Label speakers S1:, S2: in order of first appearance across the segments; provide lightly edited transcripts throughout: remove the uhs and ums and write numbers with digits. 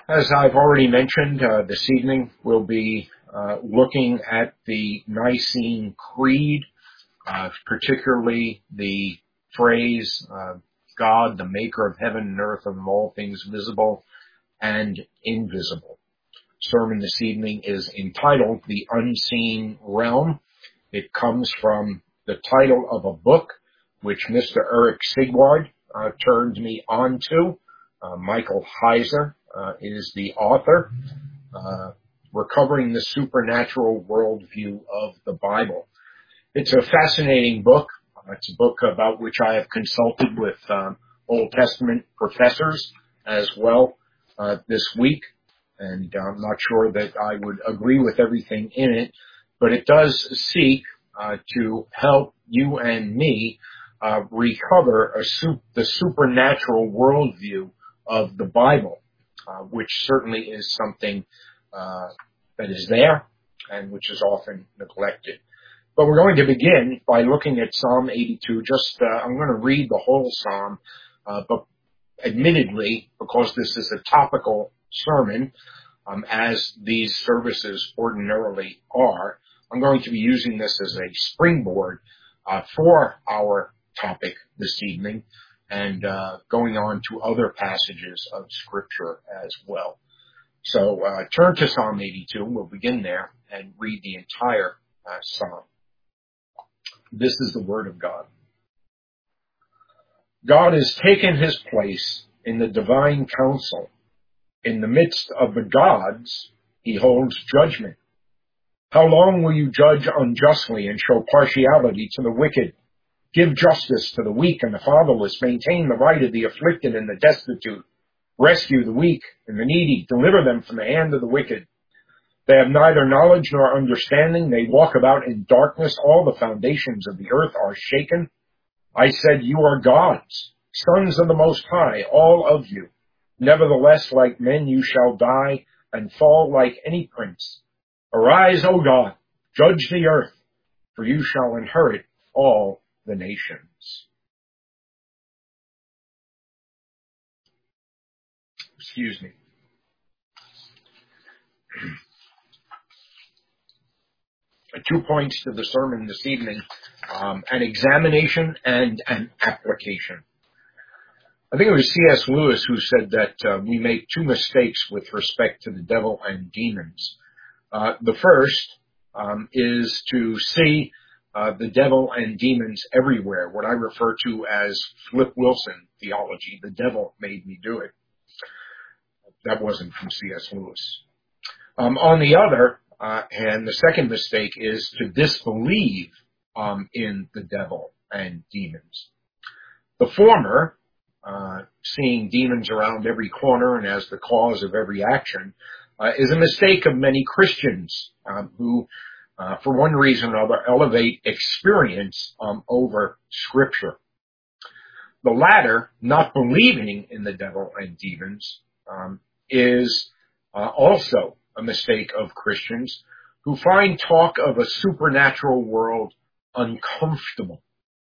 S1: As I've already mentioned, this evening we'll be looking at the Nicene Creed, particularly the phrase, God, the maker of heaven and earth and of all things visible and invisible. Sermon this evening is entitled The Unseen Realm. It comes from the title of a book which Mr. Eric Sigward turned me on to. Michael Heiser is the author, Recovering the Supernatural Worldview of the Bible. It's a fascinating book. It's a book about which I have consulted with Old Testament professors as well this week, and I'm not sure that I would agree with everything in it, but it does seek to help you and me recover the supernatural worldview of the Bible, which certainly is something that is there and which is often neglected. But we're going to begin by looking at Psalm 82. I'm going to read the whole psalm, but admittedly, because this is a topical sermon, as these services ordinarily are, I'm going to be using this as a springboard for our topic this evening, and going on to other passages of Scripture as well. So turn to Psalm 82. We'll begin there and read the entire psalm. This is the word of God. God has taken his place in the divine council. In the midst of the gods, he holds judgment. How long will you judge unjustly and show partiality to the wicked? Give justice to the weak and the fatherless. Maintain the right of the afflicted and the destitute. Rescue the weak and the needy. Deliver them from the hand of the wicked. They have neither knowledge nor understanding. They walk about in darkness. All the foundations of the earth are shaken. I said, you are gods, sons of the Most High, all of you. Nevertheless, like men you shall die and fall like any prince. Arise, O God, judge the earth, for you shall inherit all the nations. Excuse me. 2 points to the sermon this evening, an examination and an application. I think it was C.S. Lewis who said that we make two mistakes with respect to the devil and demons. The first is to see the devil and demons everywhere, what I refer to as Flip Wilson theology. The devil made me do it. That wasn't from C.S. Lewis. On the other hand, the second mistake is to disbelieve in the devil and demons. The former, seeing demons around every corner and as the cause of every action, is a mistake of many Christians who, for one reason or another, elevate experience over Scripture. The latter, not believing in the devil and demons, is also a mistake of Christians who find talk of a supernatural world uncomfortable.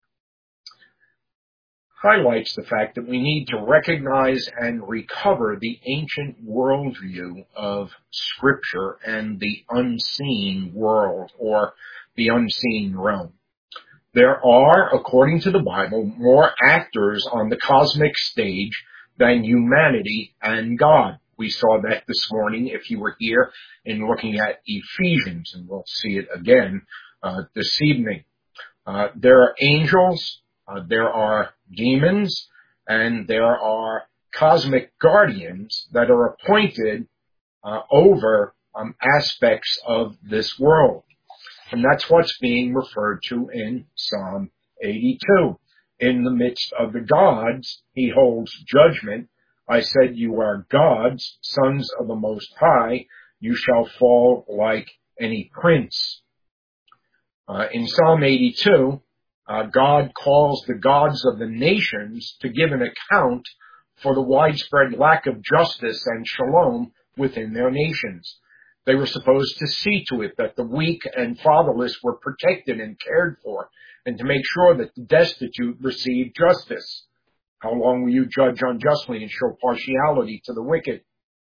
S1: Highlights the fact that we need to recognize and recover the ancient worldview of Scripture and the unseen world, or the unseen realm. There are, according to the Bible, more actors on the cosmic stage than humanity and God. We saw that this morning if you were here in looking at Ephesians, and we'll see it again this evening. There are angels, there are demons, and there are cosmic guardians that are appointed over aspects of this world. And that's what's being referred to in Psalm 82. In the midst of the gods, he holds judgment. I said, you are gods, sons of the Most High. You shall fall like any prince. In Psalm 82, God calls the gods of the nations to give an account for the widespread lack of justice and shalom within their nations. They were supposed to see to it that the weak and fatherless were protected and cared for, and to make sure that the destitute received justice. How long will you judge unjustly and show partiality to the wicked?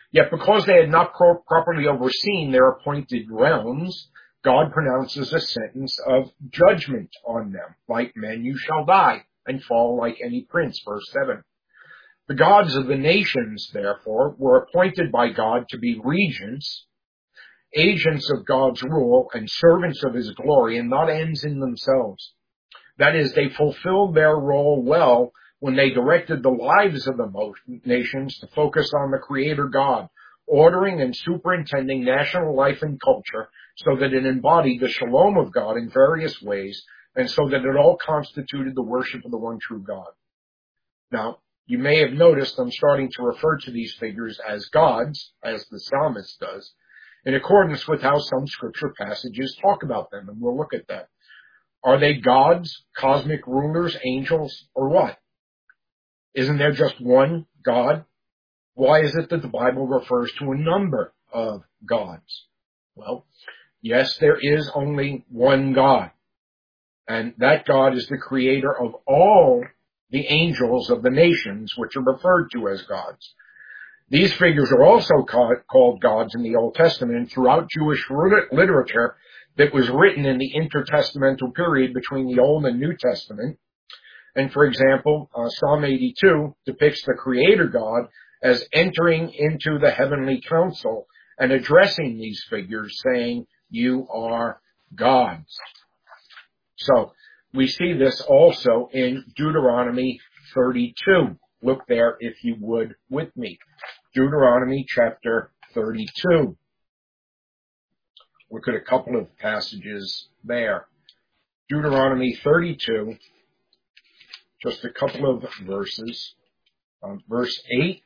S1: Yet because they had not properly overseen their appointed realms, God pronounces a sentence of judgment on them. Like men you shall die and fall like any prince, verse 7. The gods of the nations, therefore, were appointed by God to be regents, agents of God's rule, and servants of his glory, and not ends in themselves. That is, they fulfilled their role well when they directed the lives of the nations to focus on the Creator God, ordering and superintending national life and culture so that it embodied the shalom of God in various ways, and so that it all constituted the worship of the one true God. Now, you may have noticed I'm starting to refer to these figures as gods, as the psalmist does, in accordance with how some scripture passages talk about them, and we'll look at that. Are they gods, cosmic rulers, angels, or what? Isn't there just one God? Why is it that the Bible refers to a number of gods? Well, yes, there is only one God, and that God is the creator of all the angels of the nations, which are referred to as gods. These figures are also called gods in the Old Testament and throughout Jewish literature that was written in the intertestamental period between the Old and New Testament. And for example, Psalm 82 depicts the Creator God as entering into the heavenly council and addressing these figures, saying, "You are gods." So we see this also in Deuteronomy 32. Look there, if you would, with me. Deuteronomy chapter 32. Look at a couple of passages there. Deuteronomy 32, just a couple of verses. Verse 8.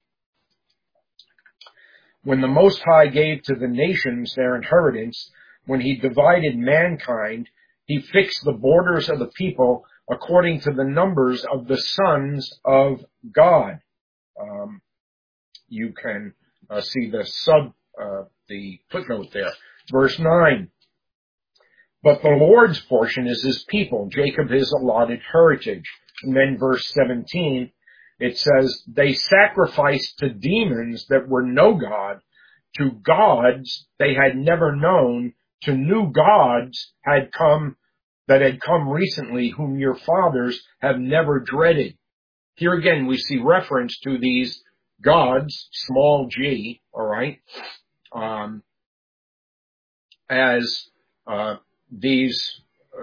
S1: When the Most High gave to the nations their inheritance, when he divided mankind, he fixed the borders of the people according to the numbers of the sons of God. You can see the footnote there. Verse 9. But the Lord's portion is his people, Jacob his allotted heritage. And then verse 17, it says, they sacrificed to demons that were no God, to gods they had never known, to new gods that had come recently, whom your fathers have never dreaded. Here again, we see reference to these gods, small g, all right, as these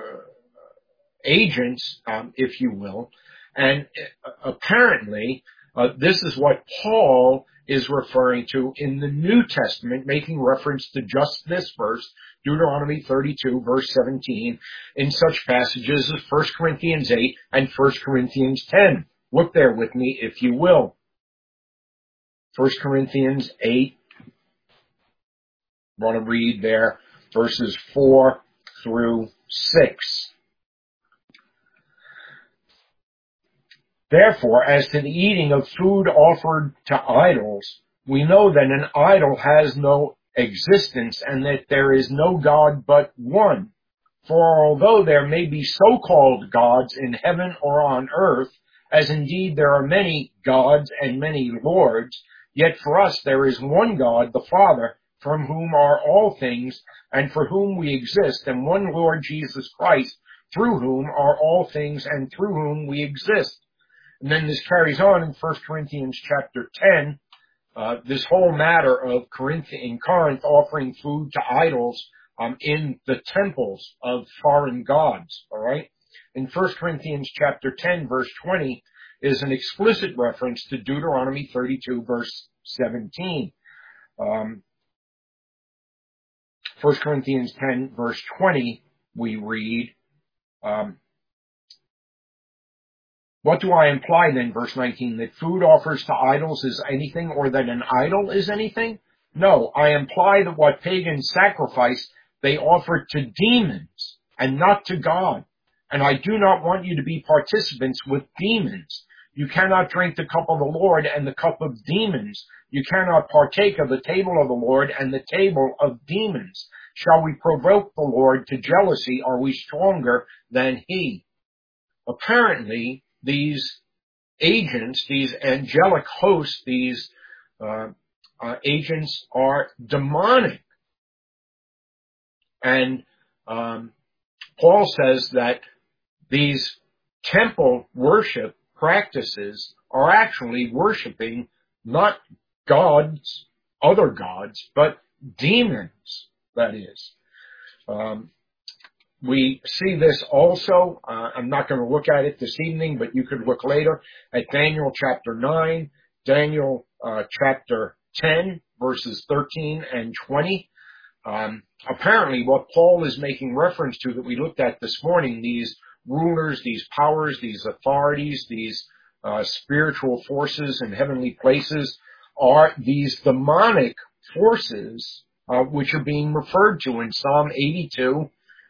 S1: agents, if you will. And apparently, this is what Paul is referring to in the New Testament, making reference to just this verse, Deuteronomy 32, verse 17, in such passages as 1 Corinthians 8 and 1 Corinthians 10. Look there with me, if you will. 1 Corinthians 8, I want to read there verses 4 through 6. Therefore, as to the eating of food offered to idols, we know that an idol has no existence and that there is no God but one. For although there may be so-called gods in heaven or on earth, as indeed there are many gods and many lords, yet for us there is one God, the Father, from whom are all things and for whom we exist, and one Lord Jesus Christ, through whom are all things and through whom we exist. And then this carries on in 1 Corinthians chapter 10, this whole matter of in Corinth offering food to idols in the temples of foreign gods, all right? In 1 Corinthians chapter 10, verse 20, is an explicit reference to Deuteronomy 32, verse 17. 1 Corinthians 10, verse 20, we read, what do I imply then, verse 19, that food offers to idols is anything, or that an idol is anything? No, I imply that what pagans sacrifice, they offer to demons and not to God. And I do not want you to be participants with demons. You cannot drink the cup of the Lord and the cup of demons. You cannot partake of the table of the Lord and the table of demons. Shall we provoke the Lord to jealousy? Are we stronger than he? Apparently, these agents, these angelic hosts, these agents are demonic. And Paul says that these temple worship practices are actually worshiping not gods, other gods, but demons, that is. We see this also, I'm not going to look at it this evening, but you could look later at Daniel chapter 9, Daniel chapter 10, verses 13 and 20. Apparently what Paul is making reference to that we looked at this morning, these rulers, these powers, these authorities, these spiritual forces in heavenly places, are these demonic forces which are being referred to in Psalm 82,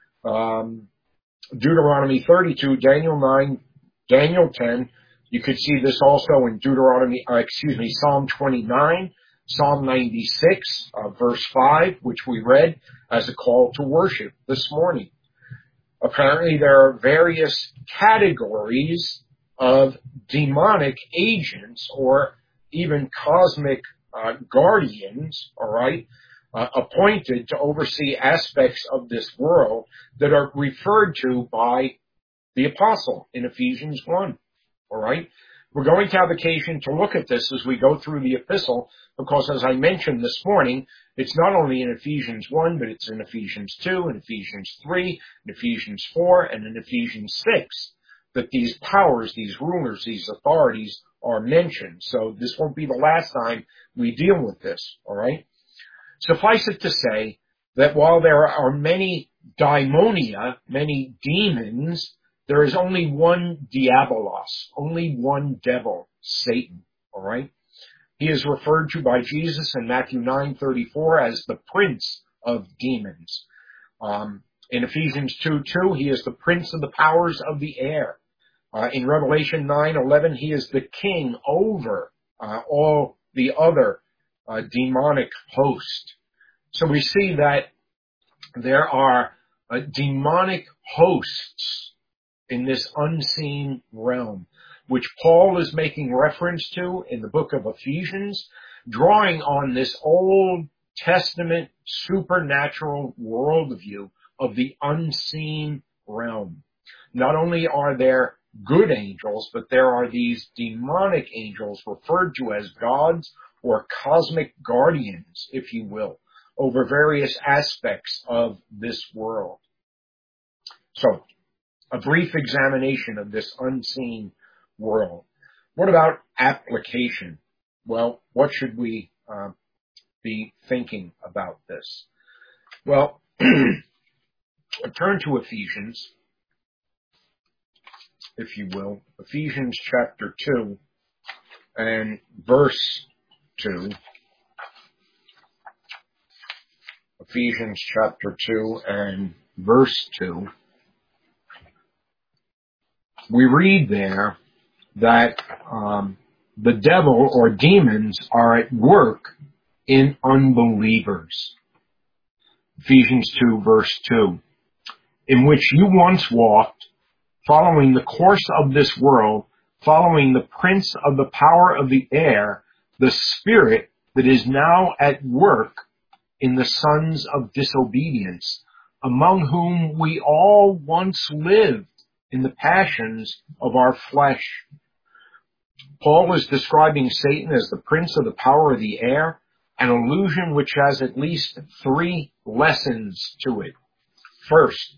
S1: Deuteronomy 32, Daniel 9, Daniel 10. You could see this also in Psalm 29, Psalm 96, verse 5, which we read as a call to worship this morning. Apparently there are various categories of demonic agents or even cosmic guardians, all right, appointed to oversee aspects of this world that are referred to by the apostle in Ephesians 1, all right? We're going to have occasion to look at this as we go through the epistle because, as I mentioned this morning, it's not only in Ephesians 1, but it's in Ephesians 2, in Ephesians 3, in Ephesians 4, and in Ephesians 6 that these powers, these rulers, these authorities are mentioned. So this won't be the last time we deal with this, all right? Suffice it to say that while there are many daimonia, many demons, there is only one diabolos, only one devil, Satan, all right? He is referred to by Jesus in Matthew 9:34 as the prince of demons. In Ephesians 2:2, he is the prince of the powers of the air. In Revelation 9:11, he is the king over all the other demonic host. So we see that there are demonic hosts in this unseen realm, which Paul is making reference to in the book of Ephesians, drawing on this Old Testament supernatural worldview of the unseen realm. Not only are there good angels, but there are these demonic angels referred to as gods or cosmic guardians, if you will, over various aspects of this world. So, a brief examination of this unseen world. What about application? Well, what should we be thinking about this? Well, turn to Ephesians, if you will. Ephesians chapter 2 and verse 2. Ephesians chapter 2 and verse 2. We read there that the devil or demons are at work in unbelievers. Ephesians 2 verse 2. In which you once walked, following the course of this world, following the prince of the power of the air, the spirit that is now at work in the sons of disobedience, among whom we all once lived in the passions of our flesh. Paul is describing Satan as the prince of the power of the air, an allusion which has at least 3 lessons to it. First,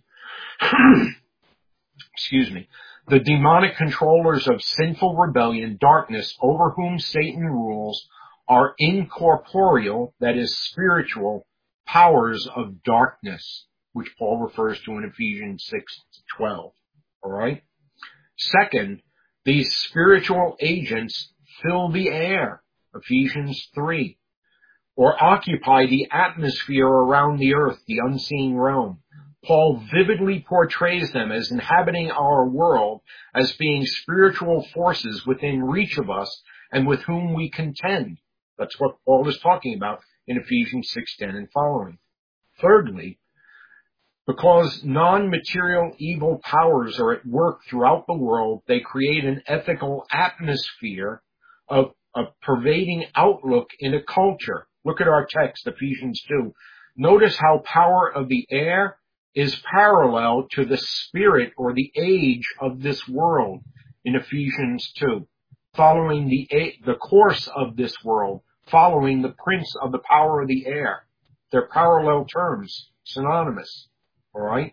S1: the demonic controllers of sinful rebellion, darkness, over whom Satan rules, are incorporeal, that is spiritual, powers of darkness, which Paul refers to in Ephesians 6:12. All right? Second, these spiritual agents fill the air, Ephesians 3, or occupy the atmosphere around the earth, the unseen realm. Paul vividly portrays them as inhabiting our world, as being spiritual forces within reach of us and with whom we contend. That's what Paul is talking about in Ephesians 6:10 and following. Thirdly, because non-material evil powers are at work throughout the world, they create an ethical atmosphere of a pervading outlook in a culture. Look at our text, Ephesians 2. Notice how power of the air is parallel to the spirit or the age of this world in Ephesians 2. Following the course of this world, following the prince of the power of the air. They're parallel terms, synonymous. All right?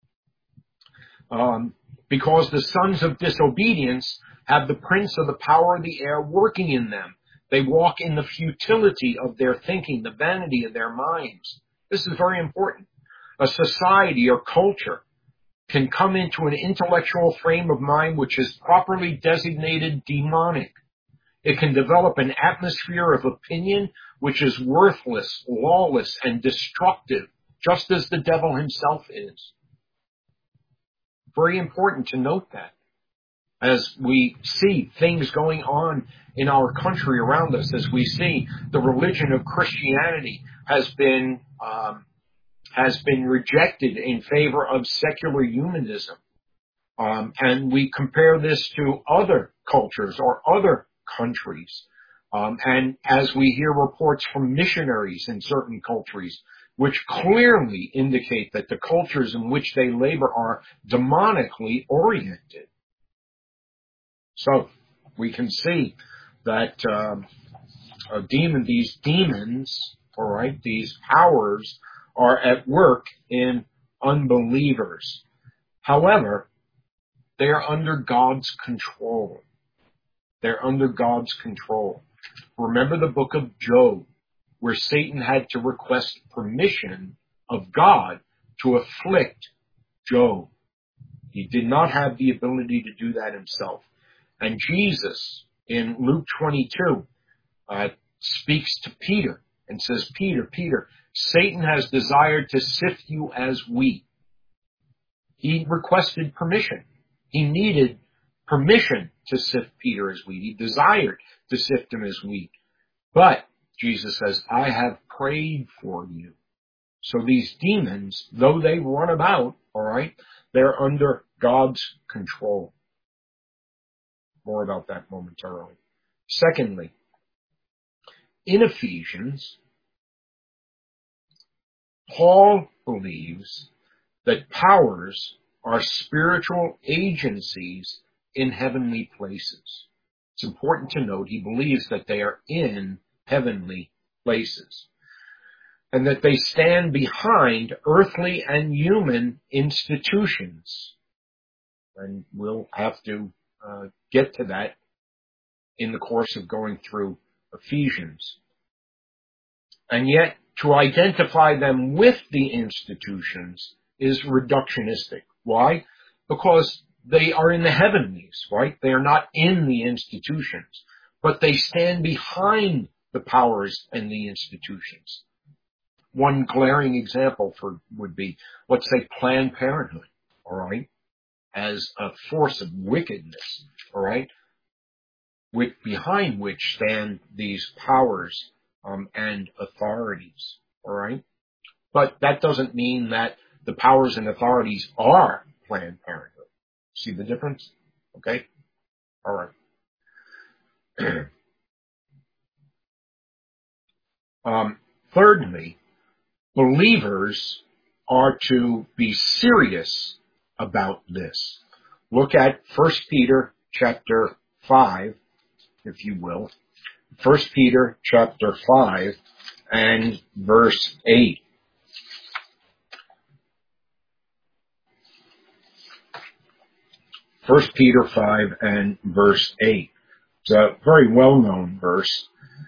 S1: Because the sons of disobedience have the prince of the power of the air working in them. They walk in the futility of their thinking, the vanity of their minds. This is very important. A society or culture can come into an intellectual frame of mind which is properly designated demonic. It can develop an atmosphere of opinion which is worthless, lawless, and destructive, just as the devil himself is. Very important to note that. As we see things going on in our country around us, as we see the religion of Christianity has been rejected in favor of secular humanism. And we compare this to other cultures or other countries. And as we hear reports from missionaries in certain countries, which clearly indicate that the cultures in which they labor are demonically oriented. So we can see that these demons, all right, these powers are at work in unbelievers. However, they are under God's control. They're under God's control. Remember the book of Job, where Satan had to request permission of God to afflict Job. He did not have the ability to do that himself. And Jesus, in Luke 22, speaks to Peter and says, Peter, Satan has desired to sift you as wheat. He requested permission. He needed permission to sift Peter as wheat. He desired to sift him as wheat. But Jesus says, I have prayed for you. So these demons, though they run about, all right, they're under God's control. More about that momentarily. Secondly, in Ephesians, Paul believes that powers are spiritual agencies in heavenly places. It's important to note he believes that they are in heavenly places and that they stand behind earthly and human institutions. And we'll have to get to that in the course of going through Ephesians. And yet, to identify them with the institutions is reductionistic. Why? Because they are in the heavenlies, right? They are not in the institutions, but they stand behind the powers and the institutions. One glaring example would be, let's say, Planned Parenthood, all right, as a force of wickedness, all right, behind which stand these powers and authorities, all right? But that doesn't mean that the powers and authorities are Planned Parenthood. See the difference? Okay? All right. Thirdly, believers are to be serious about this. Look at 1 Peter chapter 5, if you will. 1 Peter chapter 5 and verse 8. 1 Peter 5 and verse 8. It's a very well-known verse.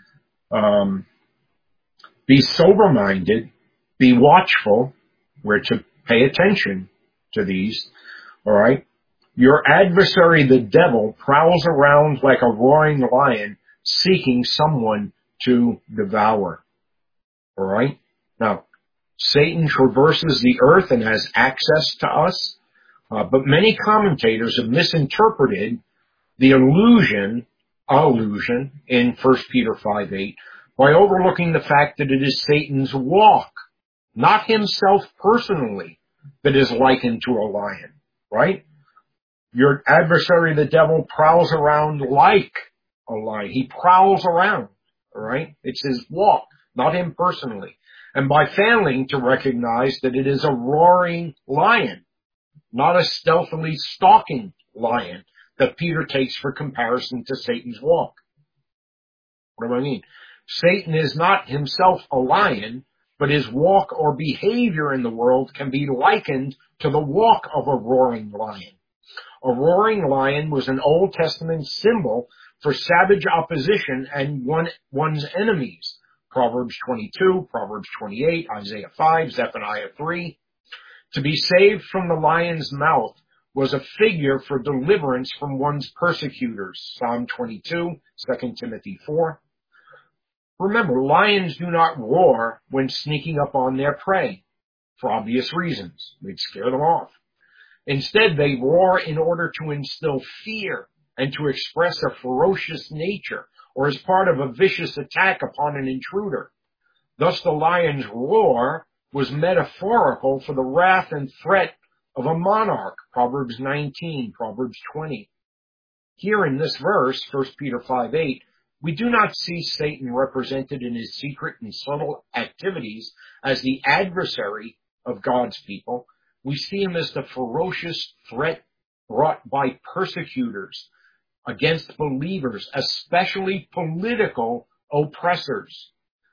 S1: Be sober-minded, be watchful. We're to pay attention to these, all right? Your adversary, the devil, prowls around like a roaring lion, seeking someone to devour, all right? Now, Satan traverses the earth and has access to us, but many commentators have misinterpreted the allusion in 1 Peter 5:8 by overlooking the fact that it is Satan's walk, not himself personally, that is likened to a lion, right? Your adversary, the devil, prowls around like a lion. He prowls around, all right? It's his walk, not him personally. And by failing to recognize that it is a roaring lion, not a stealthily stalking lion that Peter takes for comparison to Satan's walk. What do I mean? Satan is not himself a lion, but his walk or behavior in the world can be likened to the walk of a roaring lion. A roaring lion was an Old Testament symbol for savage opposition and one's enemies. Proverbs 22, Proverbs 28, Isaiah 5, Zephaniah 3. To be saved from the lion's mouth was a figure for deliverance from one's persecutors. Psalm 22, 2 Timothy 4. Remember, lions do not roar when sneaking up on their prey, for obvious reasons. They'd scare them off. Instead, they roar in order to instill fear and to express a ferocious nature, or as part of a vicious attack upon an intruder. Thus, the lion's roar was metaphorical for the wrath and threat of a monarch, Proverbs 19, Proverbs 20. Here in this verse, 1 Peter 5:8, we do not see Satan represented in his secret and subtle activities as the adversary of God's people. We see him as the ferocious threat brought by persecutors against believers, especially political oppressors.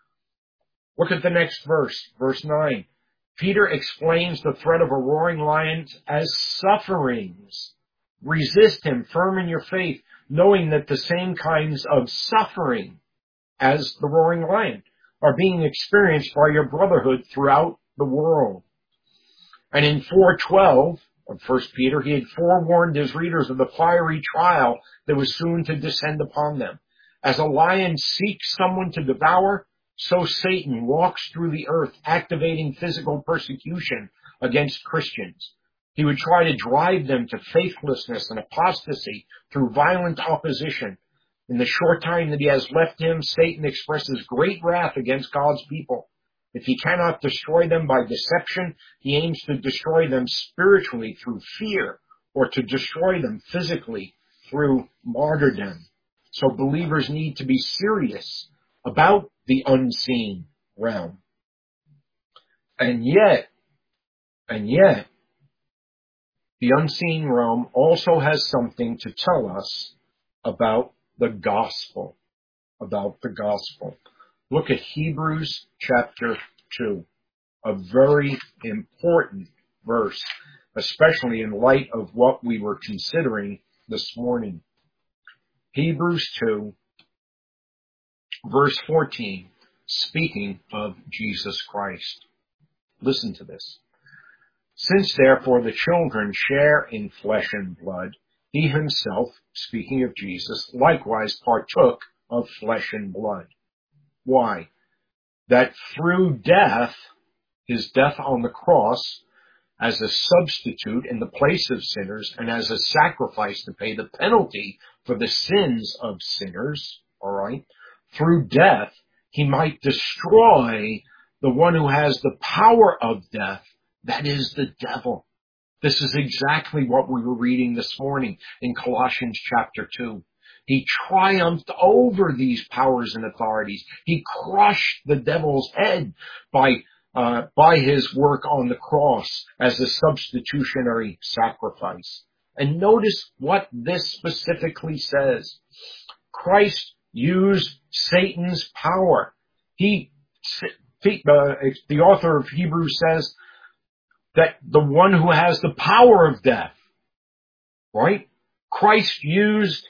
S1: Look at the next verse, verse 9. Peter explains the threat of a roaring lion as sufferings. Resist him, firm in your faith, knowing that the same kinds of suffering as the roaring lion are being experienced by your brotherhood throughout the world. And in 4:12 of 1 Peter, he had forewarned his readers of the fiery trial that was soon to descend upon them. As a lion seeks someone to devour, so Satan walks through the earth, activating physical persecution against Christians. He would try to drive them to faithlessness and apostasy through violent opposition. In the short time that he has left him, Satan expresses great wrath against God's people. If he cannot destroy them by deception, he aims to destroy them spiritually through fear, or to destroy them physically through martyrdom. So believers need to be serious about the unseen realm. And yet, the unseen realm also has something to tell us about the gospel. Look at Hebrews chapter 2, a very important verse, especially in light of what we were considering this morning. Hebrews 2, verse 14, speaking of Jesus Christ. Listen to this. Since therefore the children share in flesh and blood, he himself, speaking of Jesus, likewise partook of flesh and blood. Why? That through death, his death on the cross, as a substitute in the place of sinners and as a sacrifice to pay the penalty for the sins of sinners, all right, through death, he might destroy the one who has the power of death, that is the devil. This is exactly what we were reading this morning in Colossians chapter 2. He triumphed over these powers and authorities. He crushed the devil's head by his work on the cross as a substitutionary sacrifice. And notice what this specifically says. Christ used Satan's power. The author of Hebrews says that the one who has the power of death, right? Christ used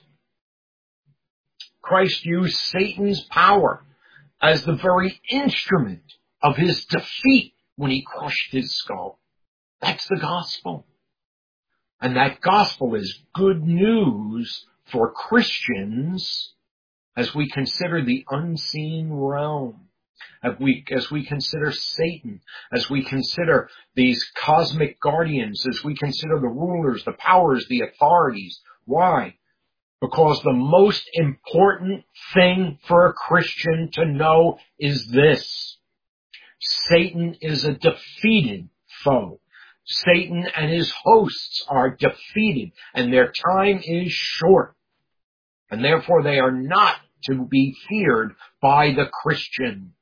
S1: Satan's power as the very instrument of his defeat when he crushed his skull. That's the gospel. And that gospel is good news for Christians as we consider the unseen realm, as we consider Satan, as we consider these cosmic guardians, as we consider the rulers, the powers, the authorities. Why? Because the most important thing for a Christian to know is this. Satan is a defeated foe. Satan and his hosts are defeated, and their time is short. and therefore they are not to be feared by the Christian.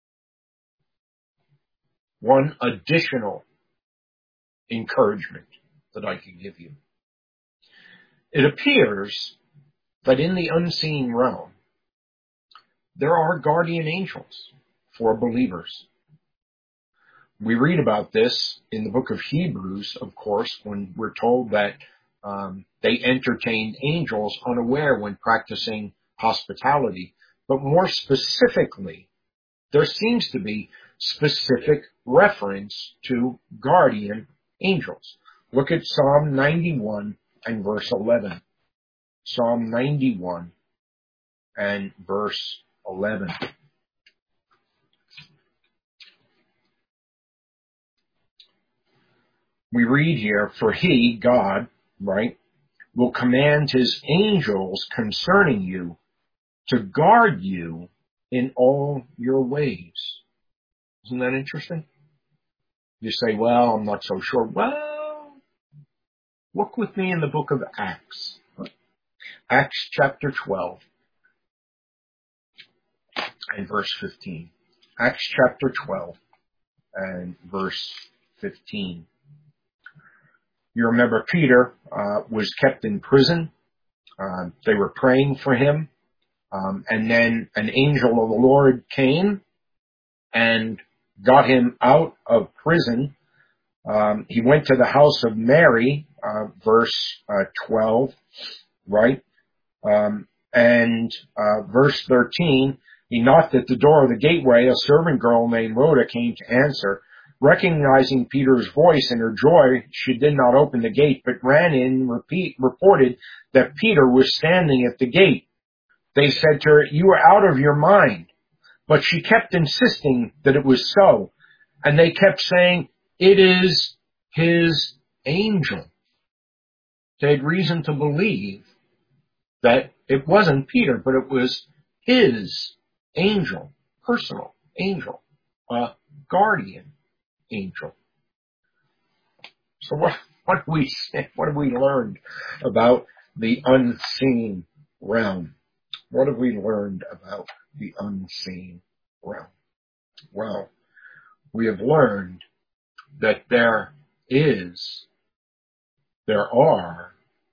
S1: One additional encouragement that I can give you. It appears that in the unseen realm, there are guardian angels for believers. We read about this in the book of Hebrews, of course, when we're told that they entertained angels unaware when practicing hospitality. But more specifically, there seems to be specific reference to guardian angels. Look at Psalm 91 and verse 11. Psalm 91 and verse 11. We read here, for he, God, right, will command his angels concerning you to guard you in all your ways. Isn't that interesting? You say, well, I'm not so sure. Well, look with me in the book of Acts. Acts chapter 12 and verse 15. Acts chapter 12 and verse 15. You remember Peter was kept in prison. They were praying for him. And then an angel of the Lord came and got him out of prison. He went to the house of Mary, verse 12, right? And verse 13, he knocked at the door of the gateway. A servant girl named Rhoda came to answer. Recognizing Peter's voice in her joy, she did not open the gate, but ran in and reported that Peter was standing at the gate. They said to her, "You are out of your mind." But she kept insisting that it was so. And they kept saying, "It is his angel." They had reason to believe that it wasn't Peter, but it was his angel, personal angel, a guardian angel. So what have we learned about the unseen realm? What have we learned about the unseen realm? Well, we have learned that there are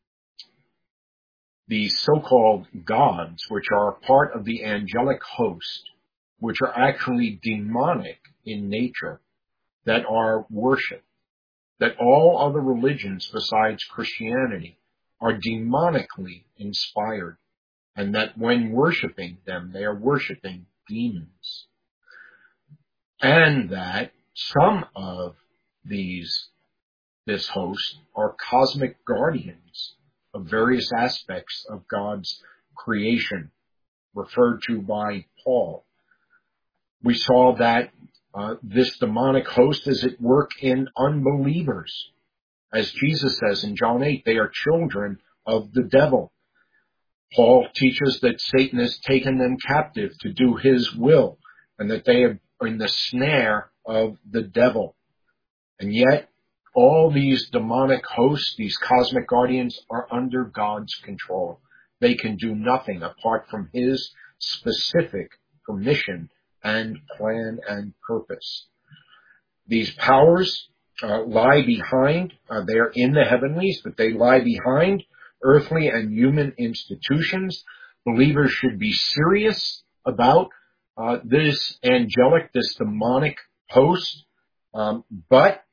S1: these so-called gods, which are part of the angelic host, which are actually demonic in nature, that are worshipped, that all other religions besides Christianity are demonically inspired, and that when worshiping them, they are worshiping demons. And that some of this host are cosmic guardians of various aspects of God's creation, referred to by Paul. We saw that this demonic host is at work in unbelievers. As Jesus says in John 8, they are children of the devil. Paul teaches that Satan has taken them captive to do his will, and that they are in the snare of the devil. And yet, all these demonic hosts, these cosmic guardians, are under God's control. They can do nothing apart from his specific permission and plan and purpose. These powers lie behind, they are in the heavenlies, but they lie behind earthly and human institutions. Believers should be serious about this demonic host, but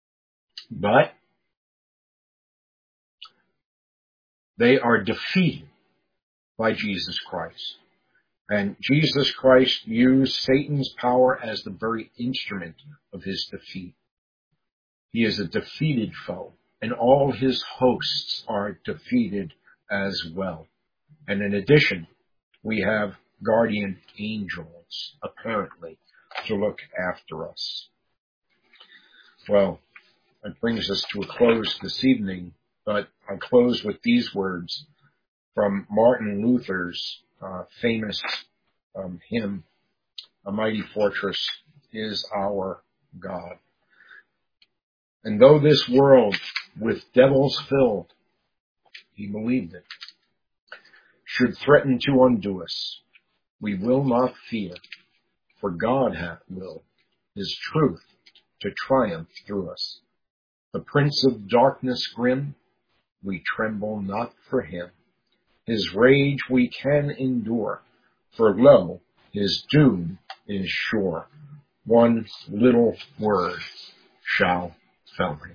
S1: they are defeated by Jesus Christ. And Jesus Christ used Satan's power as the very instrument of his defeat. He is a defeated foe, and all his hosts are defeated as well. And in addition, we have guardian angels, apparently, to look after us. Well, that brings us to a close this evening, but I close with these words from Martin Luther's famous hymn, "A Mighty Fortress is Our God." And though this world with devils filled, he believed it, should threaten to undo us, we will not fear, for God hath willed his truth to triumph through us. The prince of darkness grim, we tremble not for him. His rage we can endure, for lo, his doom is sure. One little word shall fell him.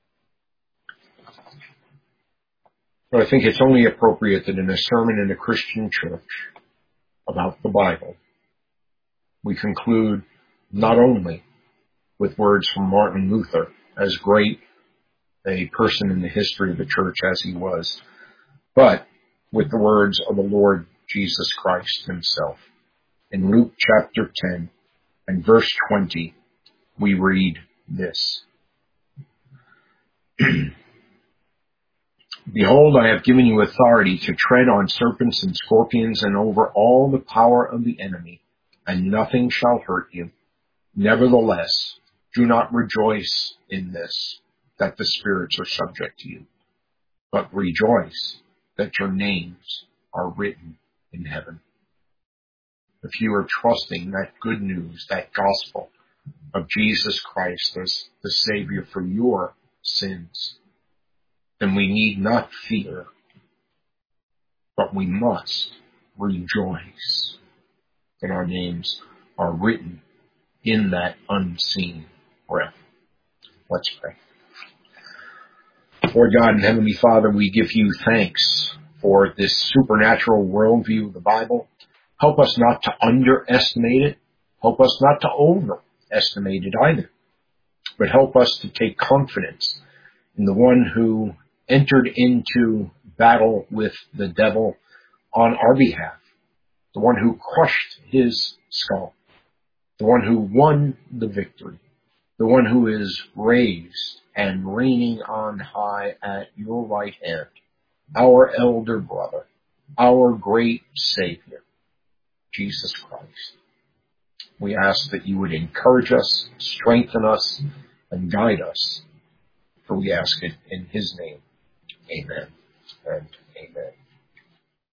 S1: But I think it's only appropriate that in a sermon in a Christian church about the Bible, we conclude not only with words from Martin Luther, as great a person in the history of the church as he was, but with the words of the Lord Jesus Christ himself. In Luke chapter 10 and verse 20, we read this. Behold, I have given you authority to tread on serpents and scorpions and over all the power of the enemy, and nothing shall hurt you. Nevertheless, do not rejoice in this, that the spirits are subject to you, but rejoice that your names are written in heaven. If you are trusting that good news, that gospel of Jesus Christ as the Savior for your sins, then we need not fear, but we must rejoice that our names are written in that unseen realm. Let's pray. Lord God and Heavenly Father, we give you thanks for this supernatural worldview of the Bible. Help us not to underestimate it. Help us not to overestimate it either. But help us to take confidence in the one who entered into battle with the devil on our behalf, the one who crushed his skull, the one who won the victory, the one who is raised and reigning on high at your right hand, our elder brother, our great Savior, Jesus Christ. We ask that you would encourage us, strengthen us, and guide us, for we ask it in his name. Amen and amen.